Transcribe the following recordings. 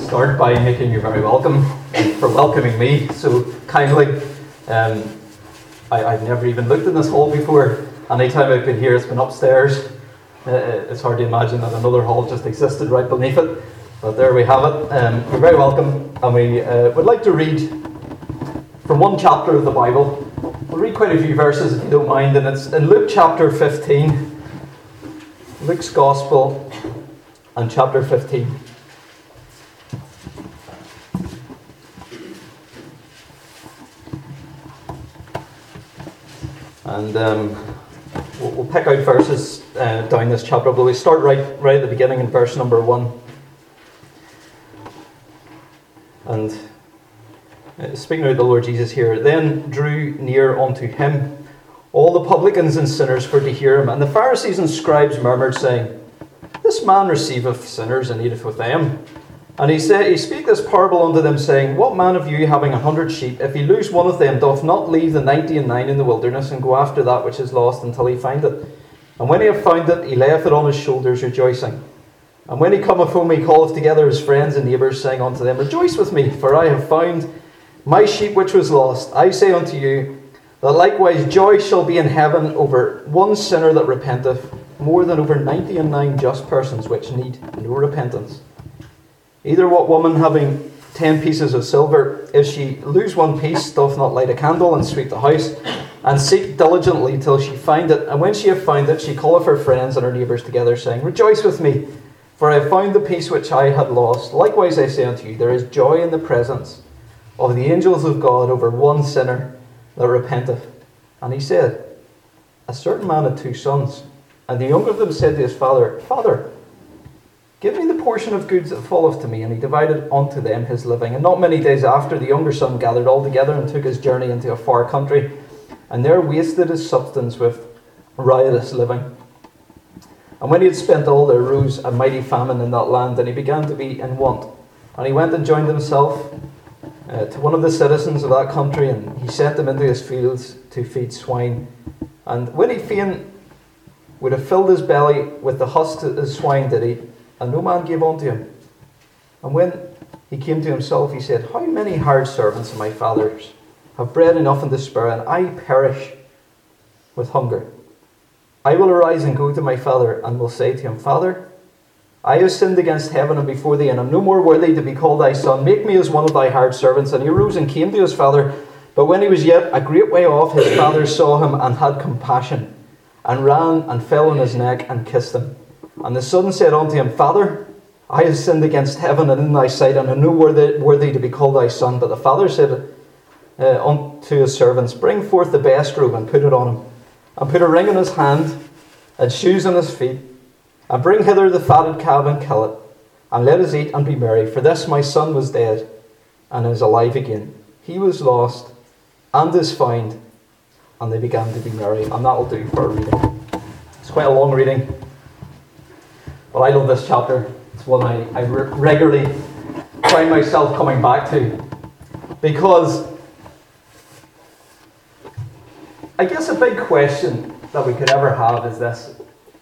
start by making you very welcome and for welcoming me so kindly. I've never even looked in this hall before. Anytime I've been here, it's been upstairs. It's hard to imagine that another hall just existed right beneath it. But there we have it. You're very welcome. And we would like to read from one chapter of the Bible. We'll read quite a few verses if you don't mind. And it's in Luke chapter 15. Luke's Gospel and chapter 15. And we'll pick out verses down this chapter, but we start right at the beginning in verse number 1. And speaking of the Lord Jesus here, then drew near unto him all the publicans and sinners for to hear him. And the Pharisees and scribes murmured, saying, This man receiveth sinners and eateth with them. And he spake this parable unto them, saying, What man of you, having 100 sheep, if he lose one of them, doth not leave the 99 in the wilderness, and go after that which is lost until he find it? And when he hath found it, he layeth it on his shoulders, rejoicing. And when he cometh home, he calleth together his friends and neighbours, saying unto them, Rejoice with me, for I have found my sheep which was lost. I say unto you, that likewise joy shall be in heaven over one sinner that repenteth, more than over 99 just persons which need no repentance. Either what woman having 10 pieces of silver, if she lose one piece, doth not light a candle, and sweep the house, and seek diligently till she find it? And when she hath found it, she calleth her friends and her neighbours together, saying, Rejoice with me, for I have found the piece which I had lost. Likewise I say unto you, there is joy in the presence of the angels of God over one sinner that repenteth. And he said, A certain man had 2 sons, and the younger of them said to his father, Father, give me the portion of goods that falleth to me. And he divided unto them his living. And not many days after, the younger son gathered all together and took his journey into a far country, and there wasted his substance with riotous living. And when he had spent all, there arose a mighty famine in that land, and he began to be in want. And he went and joined himself to one of the citizens of that country, and he sent them into his fields to feed swine. And when he fain would have filled his belly with the husks that the swine did eat, and no man gave unto him. And when he came to himself, he said, How many hired servants of my father's have bread enough and to spare, and I perish with hunger? I will arise and go to my father, and will say to him, Father, I have sinned against heaven and before thee, and am no more worthy to be called thy son. Make me as one of thy hired servants. And he arose and came to his father. But when he was yet a great way off, his father saw him and had compassion, and ran and fell on his neck and kissed him. And the son said unto him, Father, I have sinned against heaven and in thy sight, and am no worthy to be called thy son. But the father said unto his servants, Bring forth the best robe and put it on him, and put a ring in his hand and shoes on his feet, and bring hither the fatted calf and kill it, and let us eat and be merry. For this my son was dead and is alive again. He was lost and is found. And they began to be merry. And that will do for a reading. It's quite a long reading, but I love this chapter. It's one I regularly find myself coming back to, because I guess a big question that we could ever have is this.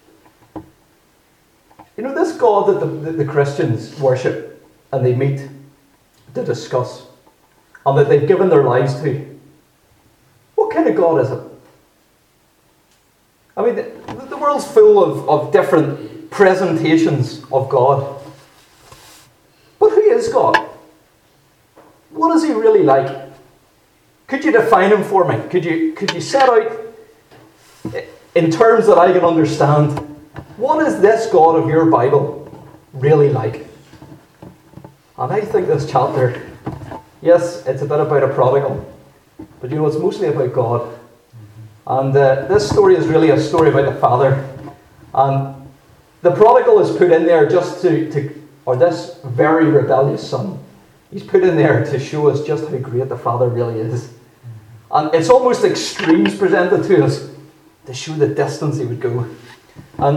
You know, this God that the Christians worship and they meet to discuss, and that they've given their lives to, what kind of God is it? I mean, the world's full of different presentations of God. But who is God? What is he really like? Could you define him for me? Could you set out in terms that I can understand, what is this God of your Bible really like? And I think this chapter, yes, it's a bit about a prodigal, but you know, it's mostly about God. And this story is really a story about the father. And the prodigal is put in there just or this very rebellious son, he's put in there to show us just how great the father really is. And it's almost extremes presented to us to show the distance he would go. And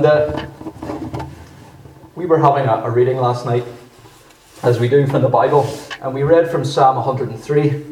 we were having a reading last night, as we do from the Bible, and we read from Psalm 103.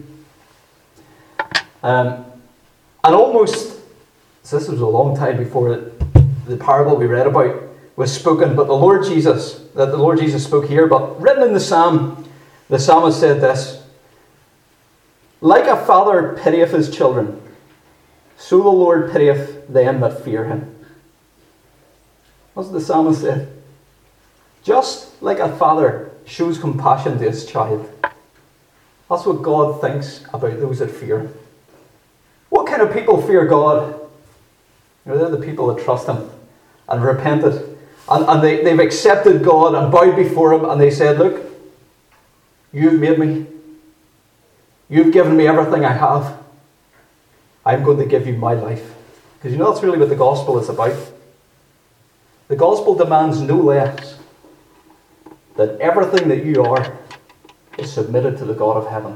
And almost, so this was a long time before the parable we read about, was spoken, but the Lord Jesus spoke here, but written in the psalm, the psalmist said this: like a father pitieth his children, so the Lord pitieth them that fear him. That's what the psalmist said. Just like a father shows compassion to his child, that's what God thinks about those that fear him. What kind of people fear God? They're the people that trust him and repented. And they've accepted God and bowed before him, and they said, look, you've made me. You've given me everything I have. I'm going to give you my life. Because that's really what the gospel is about. The gospel demands no less that everything that you are is submitted to the God of heaven.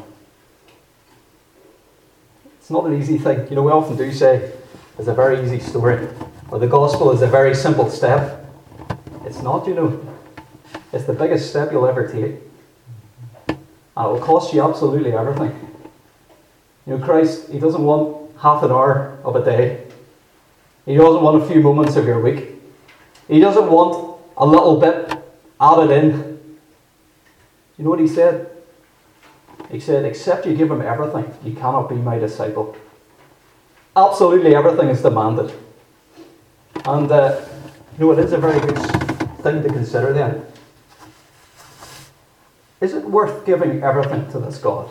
It's not an easy thing. We often do say it's a very easy story, or the gospel is a very simple step. It's not, It's the biggest step you'll ever take. And it will cost you absolutely everything. Christ, he doesn't want half an hour of a day. He doesn't want a few moments of your week. He doesn't want a little bit added in. You know what he said? He said, except you give him everything, you cannot be my disciple. Absolutely everything is demanded. And it is a very good thing to consider then. Is it worth giving everything to this God?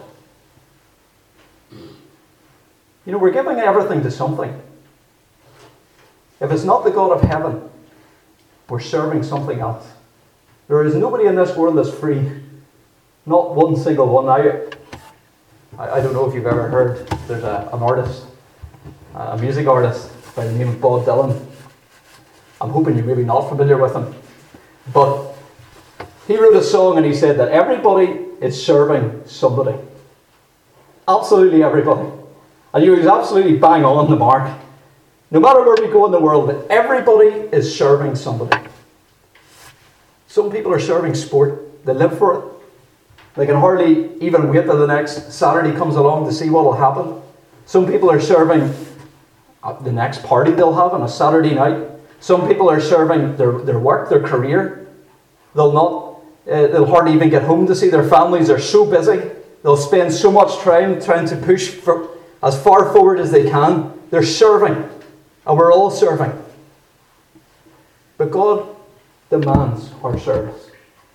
We're giving everything to something. If it's not the God of heaven, we're serving something else. There is nobody in this world that's free. Not one single one. I don't know if you've ever heard, there's an artist, a music artist by the name of Bob Dylan. I'm hoping you're maybe not familiar with him. But he wrote a song and he said that everybody is serving somebody. Absolutely everybody. And he was absolutely bang on the mark. No matter where we go in the world, everybody is serving somebody. Some people are serving sport. They live for it. They can hardly even wait till the next Saturday comes along to see what will happen. Some people are serving the next party they'll have on a Saturday night. Some people are serving their work, their career. They'll hardly even get home to see their families. They're so busy. They'll spend so much time trying to push for as far forward as they can. They're serving. And we're all serving. But God demands our service.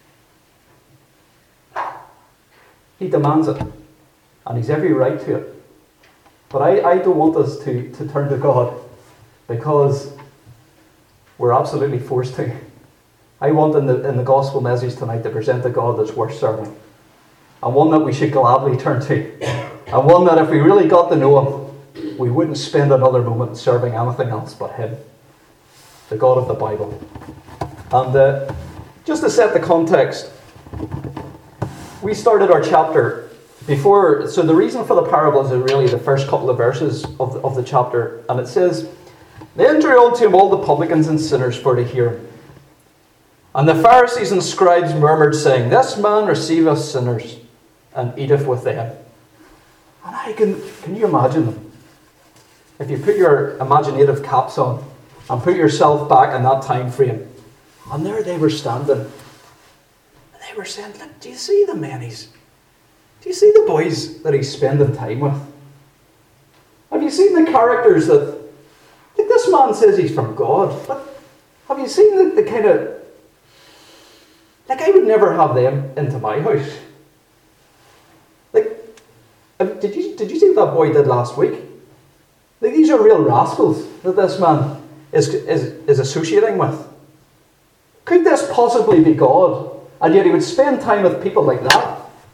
He demands it. And he's every right to it. But I don't want us to turn to God because we're absolutely forced to. I want in the gospel message tonight to present a God that's worth serving. And one that we should gladly turn to. And one that if we really got to know him, we wouldn't spend another moment serving anything else but him. The God of the Bible. And just to set the context, we started our chapter before, so the reason for the parables is really the first couple of verses of the chapter, and it says, Then drew unto him all the publicans and sinners for to hear him. And the Pharisees and scribes murmured, saying, This man receiveth sinners, and eateth with them. And can you imagine them? If you put your imaginative caps on, and put yourself back in that time frame, and there they were standing, and they were saying, Look, do you see the men do you see the boys that he's spending time with? Have you seen the characters that... this man says he's from God, but have you seen the kind of... I would never have them into my house. Did you see what that boy did last week? These are real rascals that this man is associating with. Could this possibly be God? And yet he would spend time with people like that.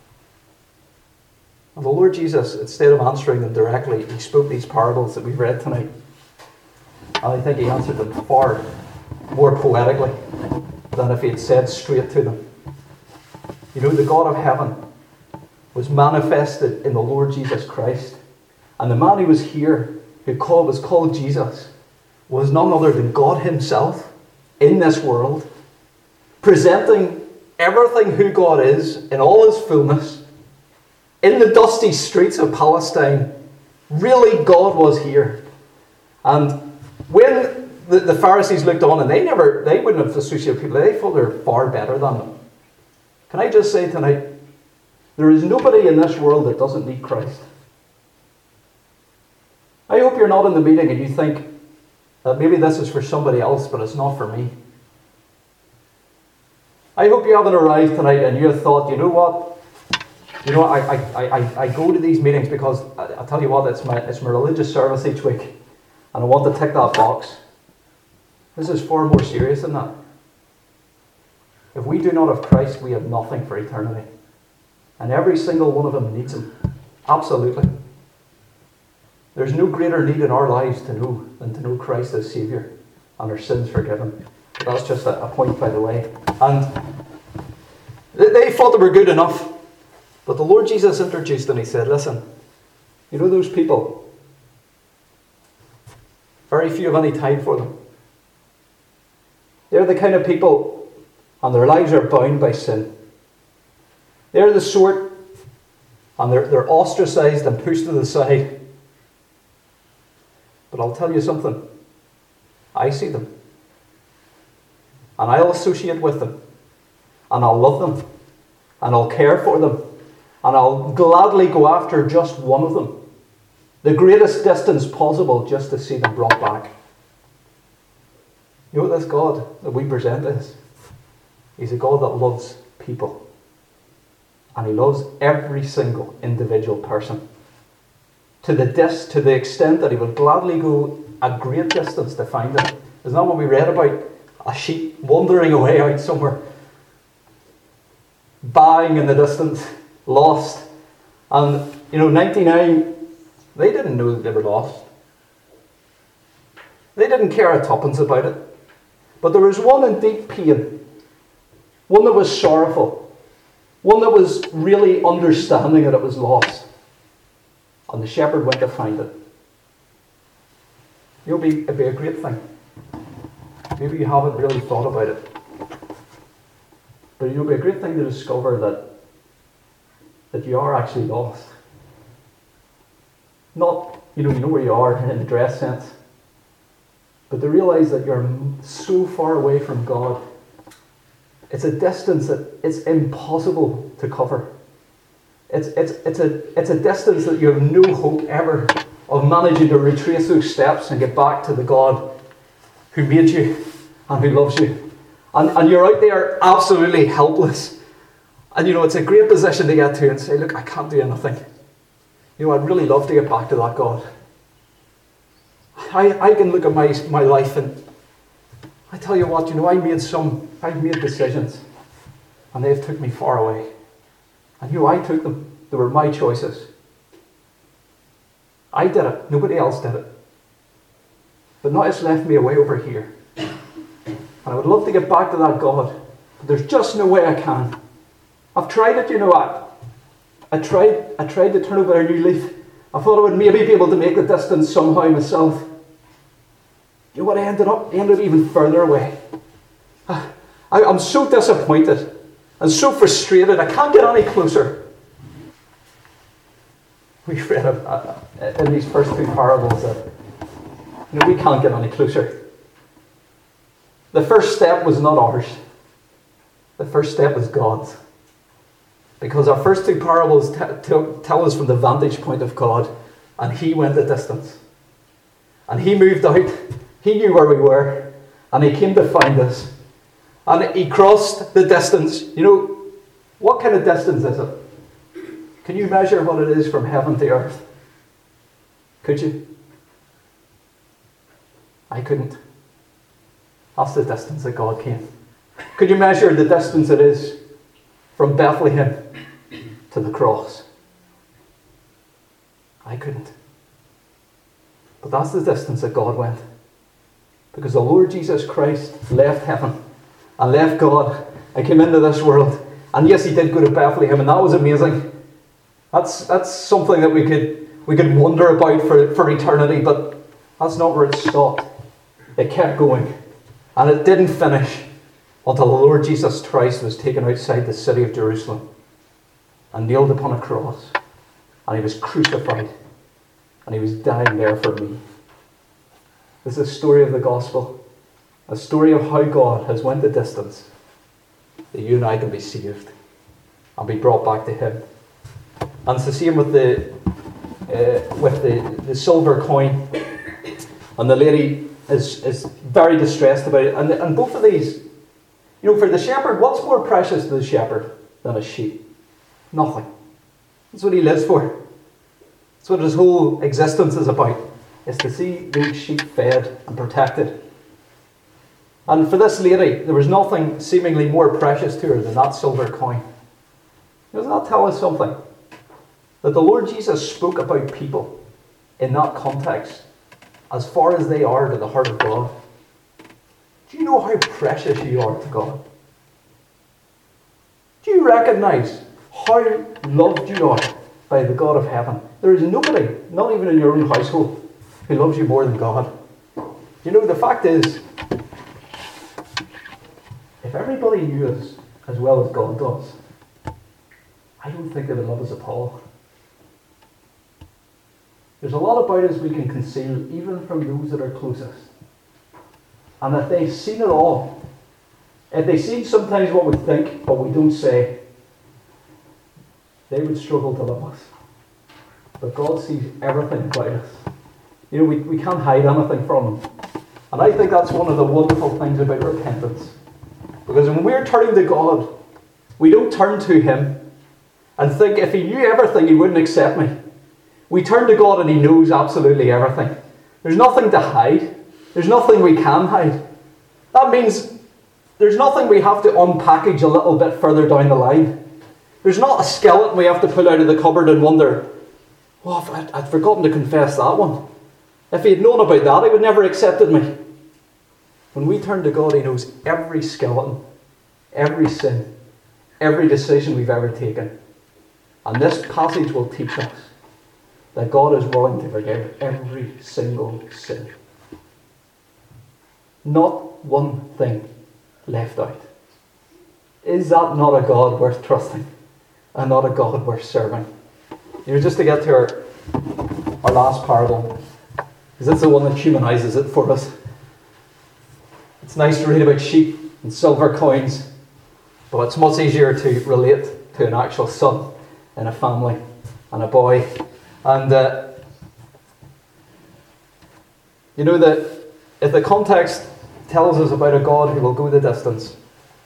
And the Lord Jesus, instead of answering them directly, he spoke these parables that we've read tonight. And I think he answered them far more poetically than if he had said straight to them. The God of heaven was manifested in the Lord Jesus Christ. And the man who was here, who was called Jesus, was none other than God himself in this world, presenting everything who God is in all his fullness, in the dusty streets of Palestine. Really, God was here. And when the Pharisees looked on and they wouldn't have associated people. They thought they were far better than them. Can I just say tonight, there is nobody in this world that doesn't need Christ. I hope you're not in the meeting and you think that maybe this is for somebody else, but it's not for me. I hope you haven't arrived tonight and you have thought, you know what? I go to these meetings because I tell you what, it's my religious service each week, and I want to tick that box. This is far more serious than that. If we do not have Christ, we have nothing for eternity. And every single one of them needs Him. Absolutely. There's no greater need in our lives than to know Christ as Saviour and our sins forgiven. But that's just a point, by the way. And they thought they were good enough. But the Lord Jesus introduced and He said, listen, you know those people? Very few have any time for them. They're the kind of people, and their lives are bound by sin. They're the sort, and they're ostracized and pushed to the side. But I'll tell you something. I see them. And I'll associate with them. And I'll love them. And I'll care for them. And I'll gladly go after just one of them. The greatest distance possible just to see them brought back. You know what this God that we present is? He's a God that loves people. And He loves every single individual person. To the extent that He would gladly go a great distance to find them. Isn't that what we read about? A sheep wandering away out somewhere. Buying in the distance. Lost. And, 99, they didn't know that they were lost. They didn't care a tuppence about it. But there was one in deep pain. One that was sorrowful. One that was really understanding that it was lost. And the shepherd went to find it. It'd be a great thing. Maybe you haven't really thought about it. But it'll be a great thing to discover that you are actually lost. Not, you know where you are in the dress sense. But to realise that you're so far away from God. It's a distance that it's impossible to cover. It's a distance that you have no hope ever of managing to retrace those steps and get back to the God who made you and who loves you. And you're out there absolutely helpless. And it's a great position to get to and say, look, I can't do anything. I'd really love to get back to that God. I can look at my life and I tell you what, I've made decisions and they've took me far away. And I took them. They were my choices. I did it. Nobody else did it. But now it's left me away over here. And I would love to get back to that God. But there's just no way I can. I've tried it, I tried to turn over a new leaf. I thought I would maybe be able to make the distance somehow myself. You know what I ended up? I ended up even further away. I'm so disappointed and so frustrated. I can't get any closer. We've read in these first two parables that we can't get any closer. The first step was not ours. The first step was God's. Because our first two parables tell us from the vantage point of God, and He went the distance. And He moved out. He knew where we were, and He came to find us. And He crossed the distance. What kind of distance is it? Can you measure what it is from heaven to earth? Could you? I couldn't. That's the distance that God came. Could you measure the distance it is from Bethlehem to the cross? I couldn't. But that's the distance that God went. Because the Lord Jesus Christ left heaven and left God and came into this world. And yes, He did go to Bethlehem, and that was amazing. That's something that we could wonder about for eternity, but that's not where it stopped. It kept going. And it didn't finish until the Lord Jesus Christ was taken outside the city of Jerusalem and nailed upon a cross. And He was crucified. And He was dying there for me. This is the story of the gospel. A story of how God has went the distance that you and I can be saved and be brought back to Him. And it's the same with the silver coin. And the lady is very distressed about it. And both of these, for the shepherd, what's more precious to the shepherd than a sheep? Nothing. That's what he lives for. That's what his whole existence is about, is to see these sheep fed and protected. And for this lady, there was nothing seemingly more precious to her than that silver coin. Doesn't that tell us something? That the Lord Jesus spoke about people in that context as far as they are to the heart of God. Do you know how precious you are to God? Do you recognize how loved you are by the God of heaven? There is nobody, not even in your own household, who loves you more than God. The fact is, if everybody knew us as well as God does, I don't think they would love us at all. There's a lot about us we can conceal, even from those that are closest. And if they've seen it all, if they've seen sometimes what we think, but we don't say, they would struggle to love us. But God sees everything about us. We can't hide anything from Him. And I think that's one of the wonderful things about repentance. Because when we're turning to God, we don't turn to Him and think if He knew everything, He wouldn't accept me. We turn to God and He knows absolutely everything. There's nothing to hide. There's nothing we can hide. That means there's nothing we have to unpackage a little bit further down the line. There's not a skeleton we have to pull out of the cupboard and wonder, I'd forgotten to confess that one. If He had known about that, He would never have accepted me. When we turn to God, He knows every skeleton, every sin, every decision we've ever taken. And this passage will teach us that God is willing to forgive every single sin. Not one thing left out. Is that not a God worth trusting? And not a God worth serving? Just to get to our last parable, because it's the one that humanizes it for us. It's nice to read about sheep and silver coins, but it's much easier to relate to an actual son in a family and a boy. And that if the context tells us about a God who will go the distance,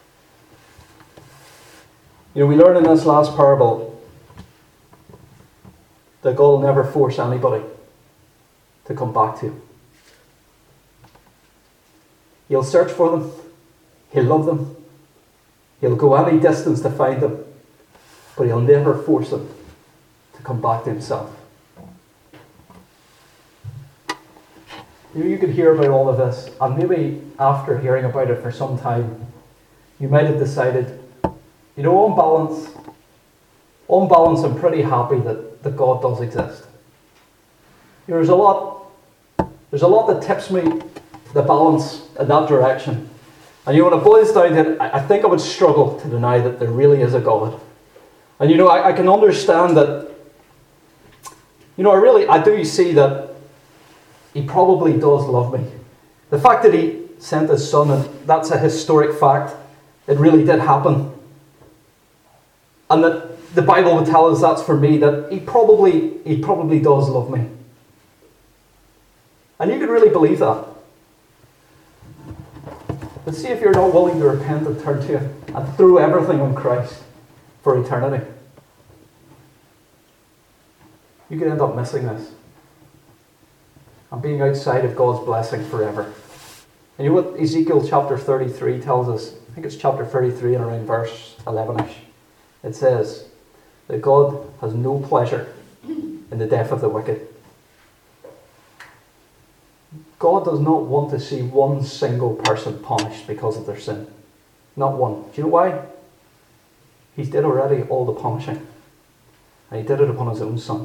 we learn in this last parable that God will never force anybody to come back to Him. He'll search for them. He'll love them. He'll go any distance to find them. But He'll never force them to come back to Himself. You could hear about all of this, and maybe after hearing about it for some time, you might have decided, on balance, I'm pretty happy that God does exist. There's a lot that tips me the balance in that direction. And when it boils down to it, I think I would struggle to deny that there really is a God. And I can understand that, I do see that He probably does love me. The fact that He sent His Son, and that's a historic fact, it really did happen. And that the Bible would tell us that's for me, that He probably does love me. And you could really believe that. But see if you're not willing to repent and turn to Him and throw everything on Christ for eternity. You could end up missing this and being outside of God's blessing forever. And you know what Ezekiel chapter 33 tells us? I think it's chapter 33 and around verse 11ish. It says that God has no pleasure in the death of the wicked. God does not want to see one single person punished because of their sin. Not one. Do you know why? He did already all the punishing. And He did it upon His own Son.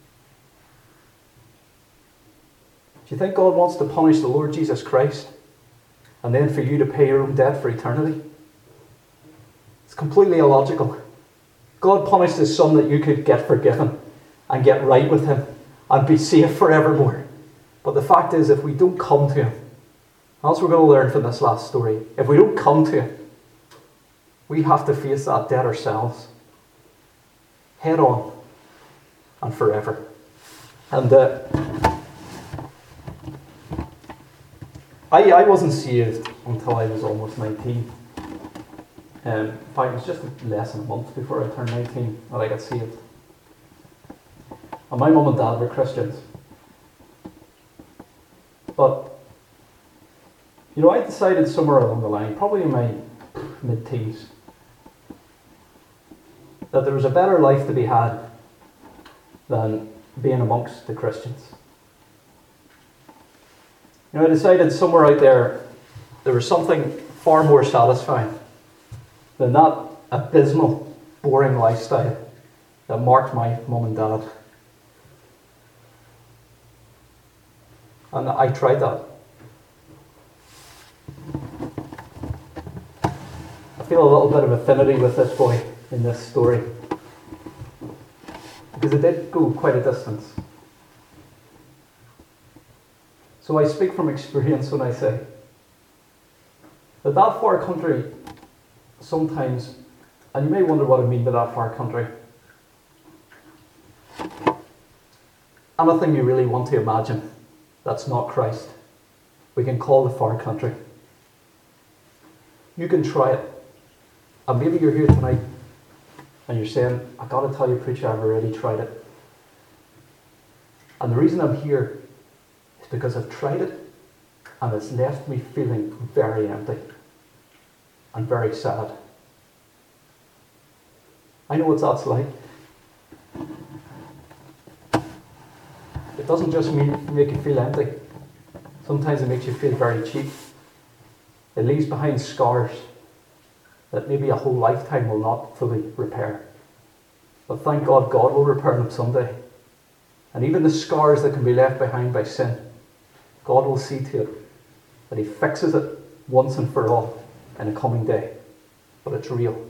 Do you think God wants to punish the Lord Jesus Christ and then for you to pay your own debt for eternity? It's completely illogical. God punished His Son that you could get forgiven and get right with Him and be saved forevermore. But the fact is, if we don't come to Him, That's what we're going to learn from this last story. If we don't come to it, we have to face that debt ourselves, head on and forever. And I wasn't saved until I was almost 19. In fact, it was just less than a month before I turned 19 that I got saved. And my mum and dad were Christians. But, I decided somewhere along the line, probably in my mid-teens, that there was a better life to be had than being amongst the Christians. I decided somewhere out there was something far more satisfying than that abysmal, boring lifestyle that marked my mum and dad. And I tried that. I feel a little bit of affinity with this boy in this story, because it did go quite a distance. So I speak from experience when I say that far country sometimes, and you may wonder what I mean by that far country, anything you really want to imagine that's not Christ, we can call the far country. You can try it. And maybe you're here tonight and you're saying, I got to tell you, preacher, I've already tried it. And the reason I'm here is because I've tried it and it's left me feeling very empty and very sad. I know what that's like. It doesn't just make you feel empty. Sometimes it makes you feel very cheap. It leaves behind scars that maybe a whole lifetime will not fully repair. But thank God, God will repair them someday. And even the scars that can be left behind by sin, God will see to it that He fixes it once and for all in a coming day. But it's real.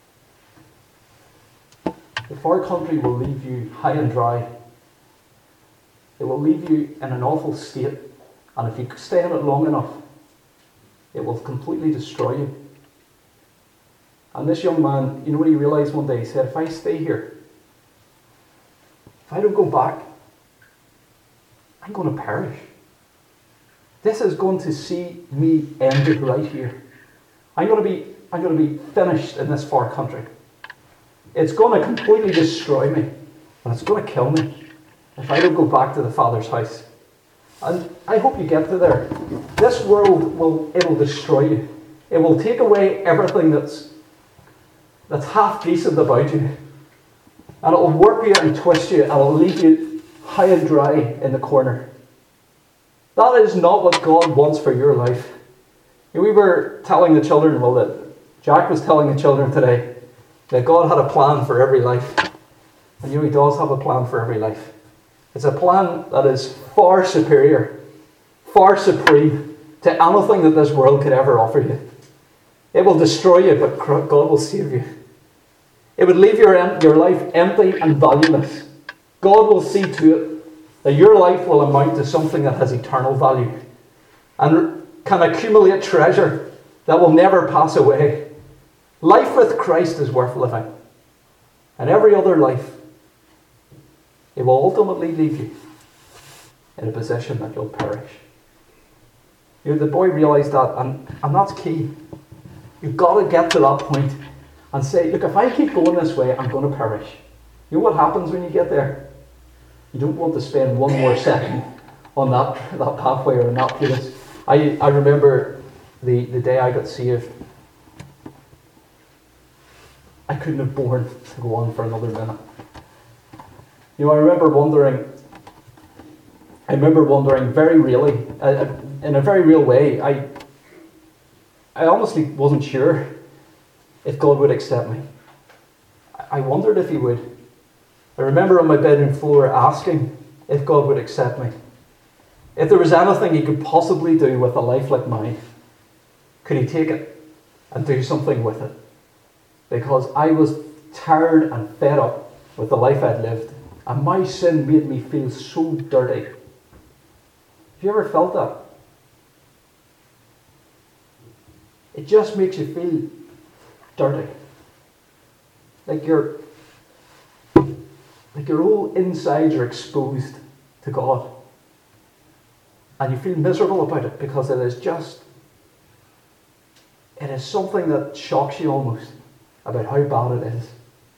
The far country will leave you high and dry. It will leave you in an awful state. And if you stay in it long enough, it will completely destroy you. And this young man, you know what he realised one day? He said, if I stay here, if I don't go back, I'm going to perish. This is going to see me ended right here. I'm going to be finished in this far country. It's going to completely destroy me. And it's going to kill me if I don't go back to the Father's house. And I hope you get to there. This world it'll destroy you. It will take away everything that's half decent about you. And it'll warp you and twist you and it'll leave you high and dry in the corner. That is not what God wants for your life. We were telling the children, that Jack was telling the children today, that God had a plan for every life. And He does have a plan for every life. It's a plan that is far superior, far supreme to anything that this world could ever offer you. It will destroy you, but God will save you. It would leave your life empty and valueless. God will see to it that your life will amount to something that has eternal value and can accumulate treasure that will never pass away. Life with Christ is worth living. And every other life, it will ultimately leave you in a position that you'll perish. The boy realised that, and that's key. You've got to get to that point and say, look, if I keep going this way, I'm going to perish. You know what happens when you get there? You don't want to spend one more second on that pathway or in that place. I remember the day I got saved. I couldn't have borne to go on for another minute. I remember wondering very really, in a very real way, I honestly wasn't sure if God would accept me. I wondered if He would. I remember on my bedroom floor asking if God would accept me. If there was anything He could possibly do with a life like mine, could He take it and do something with it? Because I was tired and fed up with the life I'd lived. And my sin made me feel so dirty. Have you ever felt that? it just makes you feel dirty. Like your whole insides are exposed to God. And you feel miserable about it because it is something that shocks you almost about how bad it is.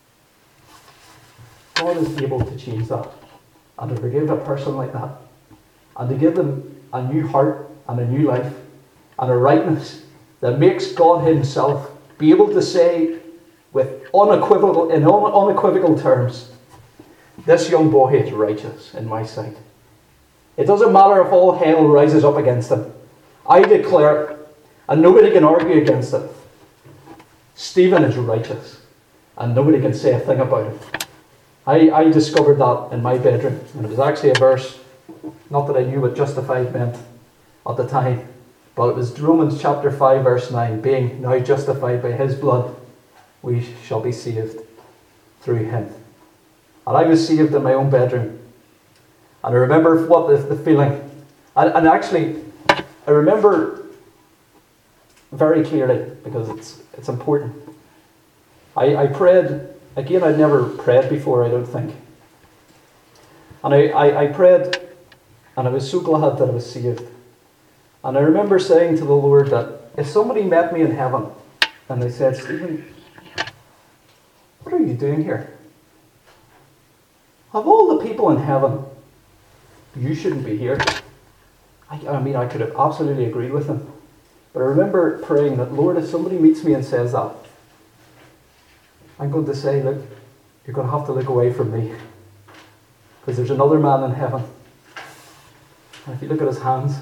God is able to change that and to forgive a person like that and to give them a new heart and a new life and a rightness that makes God himself be able to say with unequivocal terms, this young boy is righteous in my sight. It doesn't matter if all hell rises up against him. I declare it, and nobody can argue against it. Stephen is righteous, and nobody can say a thing about it. I discovered that in my bedroom, and it was actually a verse, not that I knew what justified meant at the time, but it was Romans chapter 5 verse 9, being now justified by his blood, we shall be saved through him. And I was saved in my own bedroom. And I remember what the feeling, and actually, I remember very clearly, because it's important. I prayed, again I'd never prayed before, I don't think. And I prayed, and I was so glad that I was saved. And I remember saying to the Lord that if somebody met me in heaven, and they said, Stephen, what are you doing here? Of all the people in heaven, you shouldn't be here. I mean, I could have absolutely agreed with him. But I remember praying that, Lord, if somebody meets me and says that, I'm going to say, look, you're going to have to look away from me. Because there's another man in heaven. And if you look at his hands,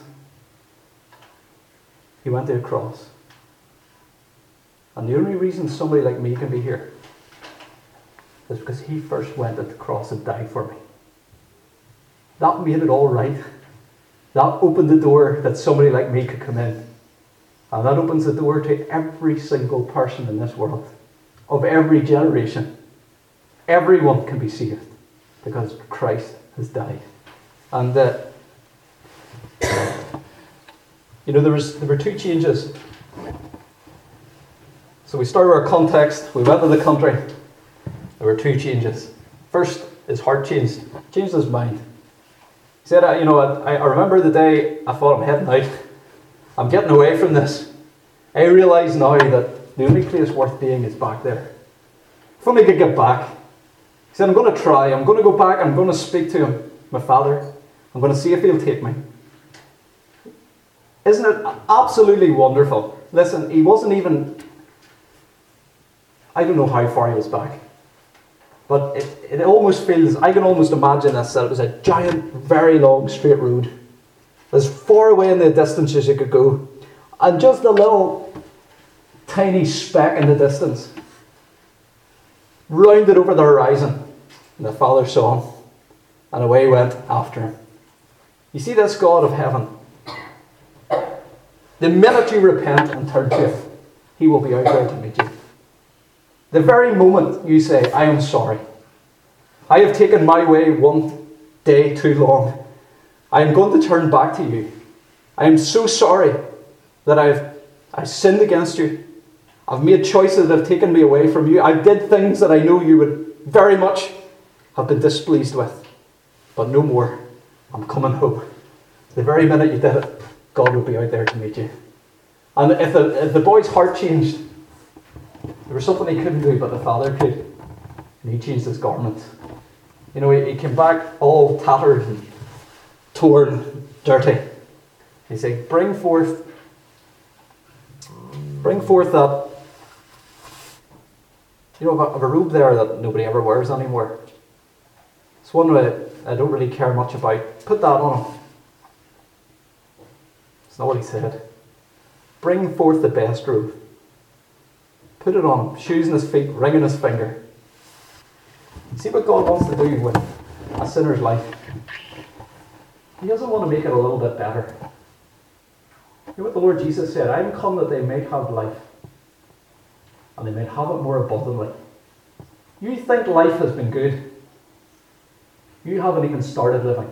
he went to a cross. And the only reason somebody like me can be here is because he first went to the cross and died for me. That made it all right. That opened the door that somebody like me could come in. And that opens the door to every single person in this world, of every generation. Everyone can be saved because Christ has died. And there were two changes. So we started our context, we went to the country. There were two changes. First, his heart changed his mind. He said, I remember the day I thought, I'm heading out. I'm getting away from this. I realise now that the only place worth being is back there. If only I could get back. He said, I'm going to try. I'm going to go back. I'm going to speak to him, my father. I'm going to see if he'll take me. Isn't it absolutely wonderful? Listen, he wasn't even... I don't know how far he was back. But it almost feels... I can almost imagine this, that it was a giant, very long, straight road. As far away in the distance as you could go. And just a little tiny speck in the distance. Rounded over the horizon. And the father saw him. And away he went after him. You see this God of heaven? The minute you repent and turn to him, he will be out there to meet you. The very moment you say, I am sorry. I have taken my way one day too long. I am going to turn back to you. I am so sorry that I've sinned against you. I've made choices that have taken me away from you. I did things that I know you would very much have been displeased with. But no more. I'm coming home. The very minute you did it, God would be out there to meet you. And if the boy's heart changed, there was something he couldn't do, but the father could. And he changed his garments. You know, he came back all tattered and torn, dirty. He said, bring forth that, of a robe there that nobody ever wears anymore. It's one that I don't really care much about. Put that on him. It's not what he said. Bring forth the best robe. Put it on him. Shoes in his feet, ring in his finger. See what God wants to do with a sinner's life. He doesn't want to make it a little bit better. You know what the Lord Jesus said? I am come that they may have life. And they may have it more abundantly. You think life has been good. You haven't even started living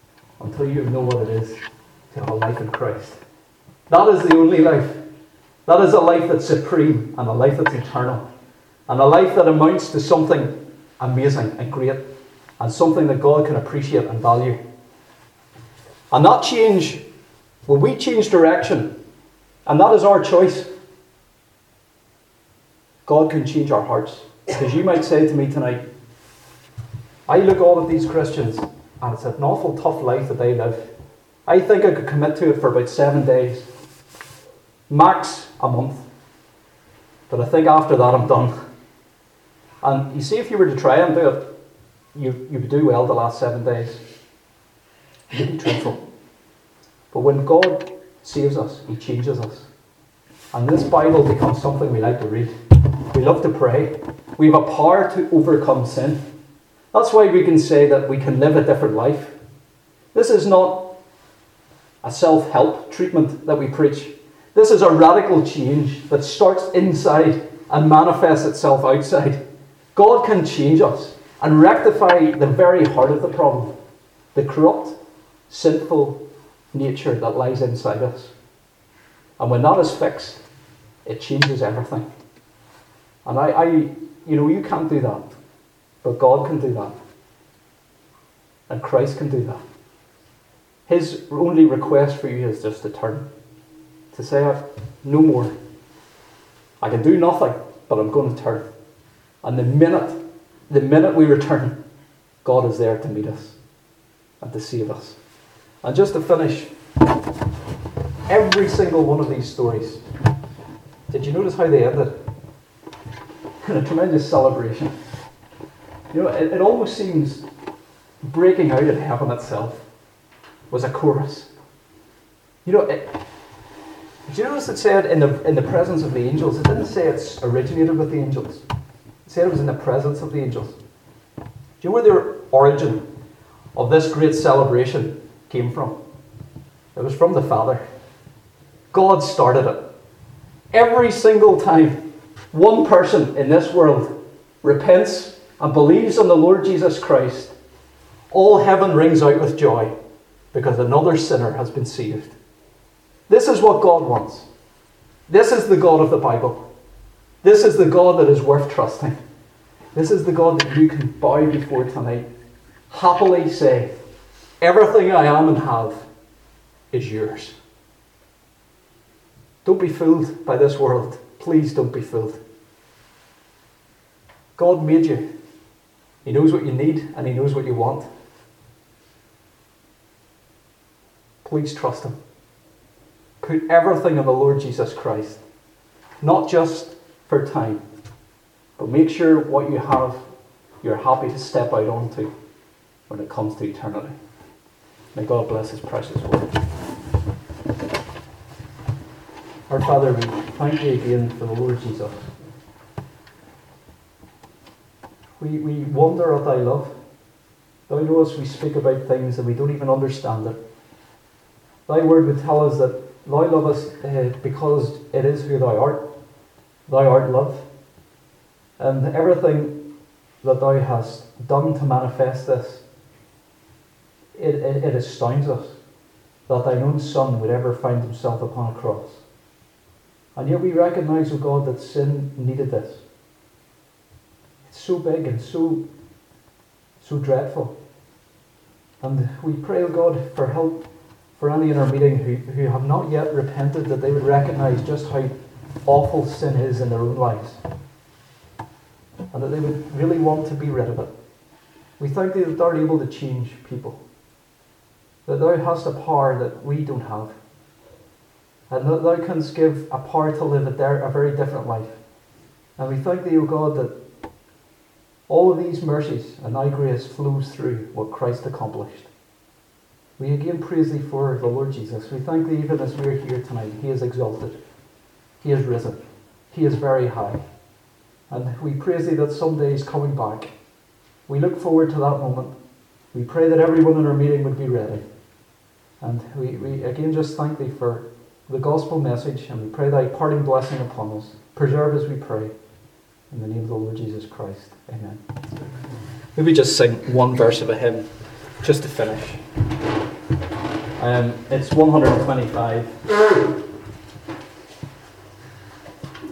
until you know what it is to have a life in Christ. That is the only life. That is a life that's supreme and a life that's eternal. And a life that amounts to something amazing and great and something that God can appreciate and value. And that change, when we change direction, and that is our choice, God can change our hearts. Because you might say to me tonight, I look at all of these Christians and it's an awful tough life that they live. I think I could commit to it for about 7 days. Max a month. But I think after that I'm done. And you see, if you were to try and do it, you would do well the last 7 days. You'd be truthful. But when God saves us, He changes us. And this Bible becomes something we like to read. We love to pray. We have a power to overcome sin. That's why we can say that we can live a different life. This is not a self-help treatment that we preach. This is a radical change that starts inside and manifests itself outside. God can change us and rectify the very heart of the problem, the corrupt, sinful nature that lies inside us. And when that is fixed, it changes everything. And you can't do that, but God can do that. And Christ can do that. His only request for you is just to turn. To say, no more. I can do nothing, but I'm going to turn. And the minute we return, God is there to meet us and to save us. And just to finish, every single one of these stories, did you notice how they ended? In a tremendous celebration. It almost seems breaking out in heaven itself was a chorus. Did you notice it said in the presence of the angels? It didn't say it's originated with the angels. It said it was in the presence of the angels. Do you know where the origin of this great celebration came from? It was from the Father. God started it. Every single time one person in this world repents and believes on the Lord Jesus Christ, all heaven rings out with joy because another sinner has been saved. This is what God wants. This is the God of the Bible. This is the God that is worth trusting. This is the God that you can bow before tonight. Happily say, everything I am and have is yours. Don't be fooled by this world. Please don't be fooled. God made you. He knows what you need and He knows what you want. Please trust Him. Put everything on the Lord Jesus Christ. Not just for time, but make sure what you have, you're happy to step out onto when it comes to eternity. May God bless His precious word. Our Father, we thank you again for the Lord Jesus. We wonder at Thy love. Thou knowest we speak about things and we don't even understand it. Thy word would tell us that Thou lovest because it is who Thou art. Thou art love. And everything that Thou hast done to manifest this, it astounds us that Thine own Son would ever find Himself upon a cross. And yet we recognize, O God, that sin needed this. It's so big and so dreadful. And we pray, O God, for help for any in our meeting who have not yet repented, that they would recognize just how awful sin is in their own lives. And that they would really want to be rid of it. We thank Thee that Thou art able to change people. That Thou hast a power that we don't have. And that Thou canst give a power to live a very different life. And we thank Thee, O God, that all of these mercies and Thy grace flows through what Christ accomplished. We again praise Thee for the Lord Jesus. We thank Thee even as we are here tonight. He is exalted. He is risen. He is very high. And we praise Thee that someday He's coming back. We look forward to that moment. We pray that everyone in our meeting would be ready. And we again just thank Thee for the gospel message, and we pray Thy parting blessing upon us. Preserve as we pray. In the name of the Lord Jesus Christ. Amen. Maybe just sing one verse of a hymn, just to finish. It's 125.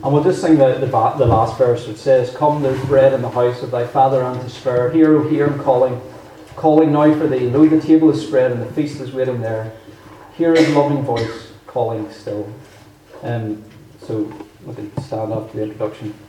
And we'll just sing the last verse, which says, "Come, there's bread in the house of thy father and to spare. Hear, O hear him calling now for thee. Lo, the table is spread and the feast is waiting there. Hear his loving voice calling still." So we can stand up to the introduction.